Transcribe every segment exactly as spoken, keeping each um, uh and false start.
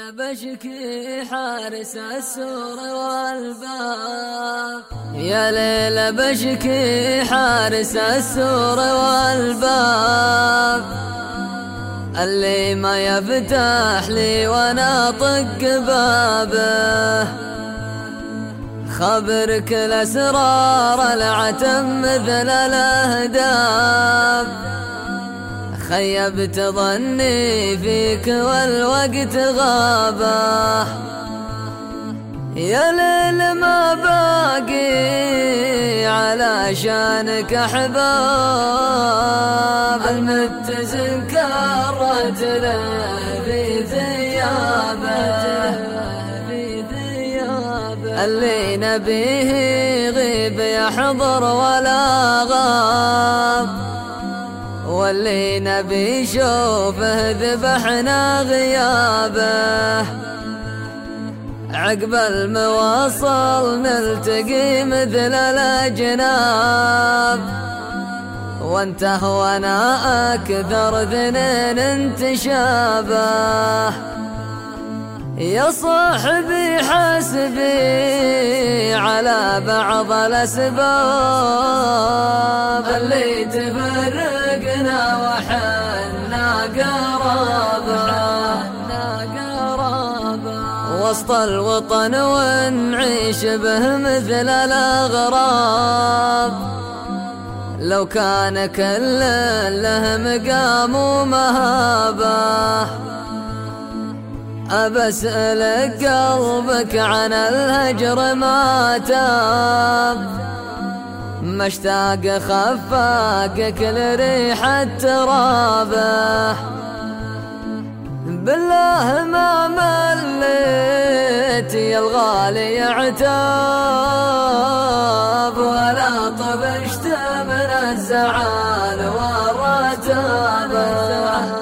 بشكي حارس السور والباب، يا ليل بشكي حارس السور والباب، اللي ما يفتح لي وانا طق بابه، خبرك الاسرار العتم مثل الاهداب، خيبت ظني فيك والوقت غابه، يا ليل ما باقي علشانك احباب، المتزن كرت له في ثيابه، اللي نبيه غيب يحضر ولا غاب، واللي نبي شوفه ذبحنا غيابه، عقب المواصل نلتقي مثل الأجناب، وانته وانا أكثر ذنين انتشابه، يا صاحبي حسبي على بعض الأسباب، اللي تفرقنا وحنا قرابة، وسط الوطن ونعيش به مثل الأغراب، لو كان كل له مقام ومهابة، أبسألك قلبك عن الهجر ما تاب، مشتاق خفاقك لريحة ترابه، بالله ما مليت يا الغالي عتاب، ولا طبشت من الزعل والرتابه،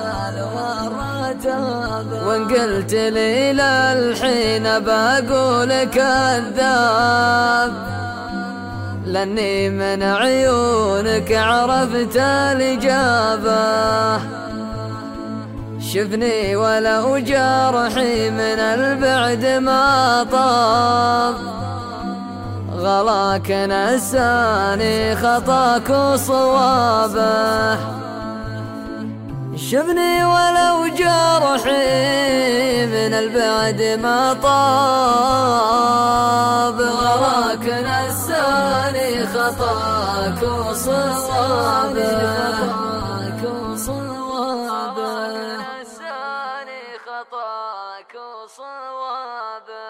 وان قلت لي للحين بقول كذاب، لاني من عيونك عرفت الإجابة، شفني ولو جرحي من البعد ما طاب، غلاك نساني خطاك وصوابه، شفني ولو جرحي من البعد ما طاب، غلاك نساني خطاك وصوابه، خطاك وصوابه.